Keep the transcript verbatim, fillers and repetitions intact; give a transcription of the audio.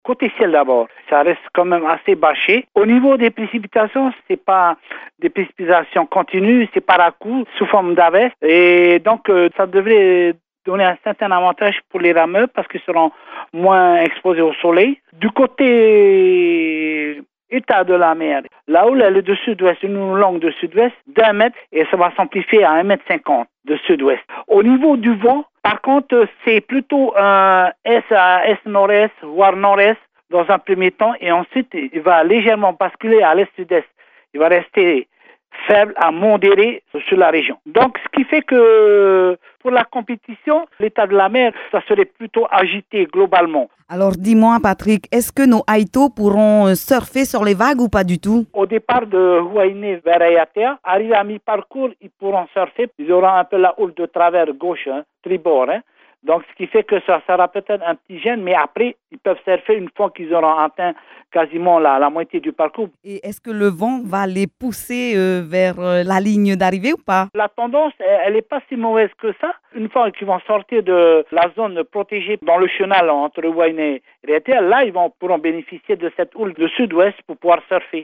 Côté ciel d'abord, ça reste quand même assez bâché. Au niveau des précipitations, c'est pas des précipitations continues, c'est par à coup sous forme d'averse. Et donc, euh, ça devrait donner un certain avantage pour les rameurs parce qu'ils seront moins exposés au soleil. Du côté état de la mer, la houle elle est de sud-ouest, une longue de sud-ouest d'un mètre et ça va s'amplifier à un mètre cinquante de sud-ouest. Au niveau du vent, par contre, c'est plutôt un S à S-nord-est, voire nord-est dans un premier temps et ensuite il va légèrement basculer à l'est-sud-est. Il va rester faible à modéré sur la région. Donc, ce qui fait que pour la compétition, l'état de la mer, ça serait plutôt agité globalement. Alors dis-moi Patrick, est-ce que nos haïtos pourront surfer sur les vagues ou pas du tout? Au départ de Huayné vers Ayatea, arrivé à mi-parcours, ils pourront surfer. Ils auront un peu la houle de travers gauche, hein, tribord. Hein. Donc, ce qui fait que ça sera peut-être un petit gêne, mais après, ils peuvent surfer une fois qu'ils auront atteint quasiment la, la moitié du parcours. Et est-ce que le vent va les pousser euh, vers euh, la ligne d'arrivée ou pas? La tendance, elle n'est pas si mauvaise que ça. Une fois qu'ils vont sortir de la zone protégée dans le chenal entre Huayné et Ayatea, là, ils vont pourront bénéficier de cette houle de sud-ouest pour pouvoir surfer.